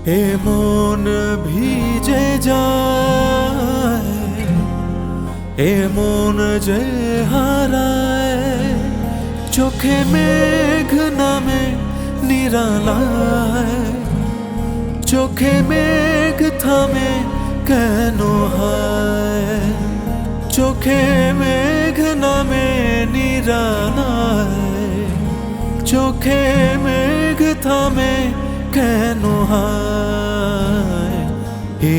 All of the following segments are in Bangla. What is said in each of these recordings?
এ মন ভিজে যায়, এ মন যে হারায়, চোখে মেঘ নামে নিরালায়, চোখে মেঘ থামে কেন হায়, চোখে মেঘ নামে নিরালায়, চোখে মেঘ থামে কেন হায়। এ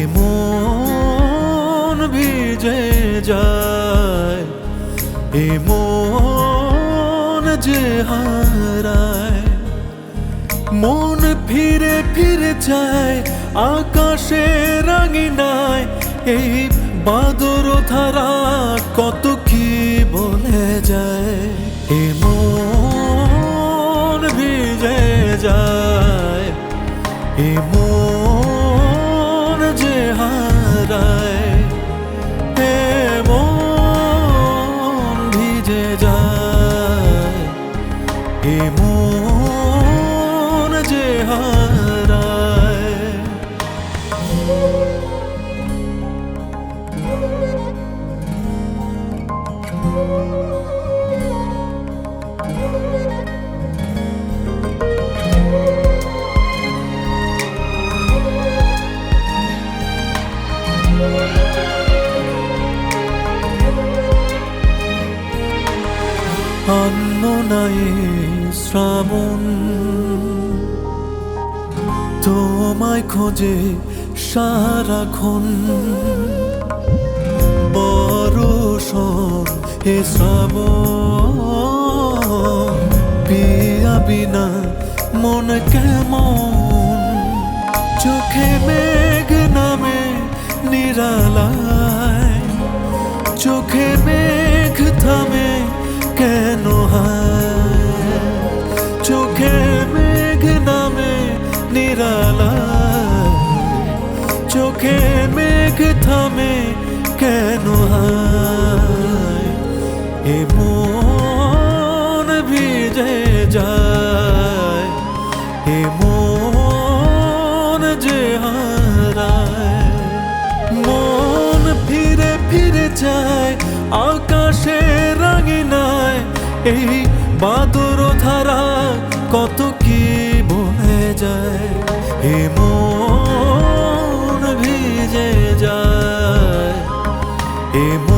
মন ভিজে যায়, এ মন যে হারায়, মন ফিরে ফিরে যায় আকাশের রাঙিনায়, এই বাদর ধারা কত কি বলে যায়। এ মন ভিজে যায়, এ মন যে হারায়, এ মন ভিজে যায়, এ মন যে হারায়। অন্য নাই শ্রাবণ, তোমায় খোঁজে সারাক্ষণ, বরষণ হে শ্রাবণ, পিয়া বিনা মন কেমন, চোখে মেঘ নামে নিরালায়, চোখে মেঘ থামে কেন হায়, চোখে মেঘ নামে নিরালায়, চোখে মেঘ থামে কেন হায়। এ মন ভিজে যায়, এ মন যে হারায়, মন ফিরে ফিরে যায় আকাশের রাঙিনায়, এই বাদর ধারা কত কি বলে যায়। এ মন ভিজে যায়, এ